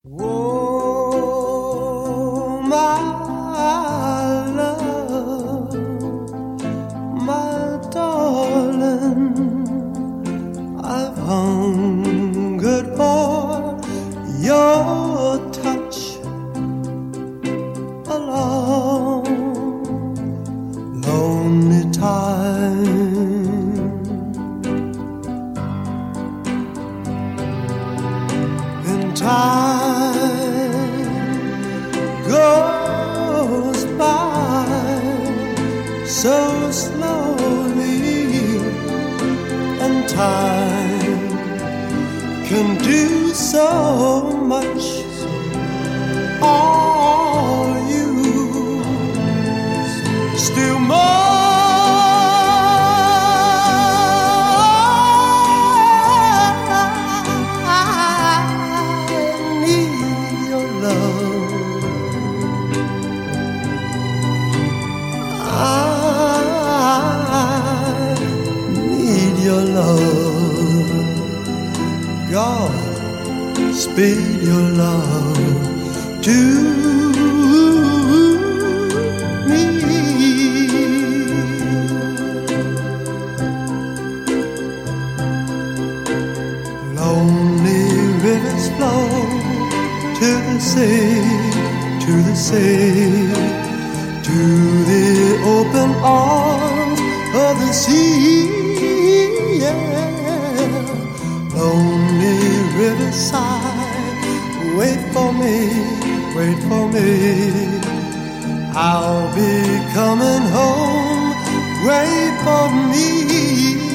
Oh, my love, my darling, I've hungered for your touch a long, lonely time. In time goes by so slowly, and time can do so much. Are you still more? Your love, God, speed your love to me. Lonely rivers flow to the sea, to the sea, to the open arms of the sea. Lonely riverside, wait for me, wait for me. I'll be coming home, wait for me.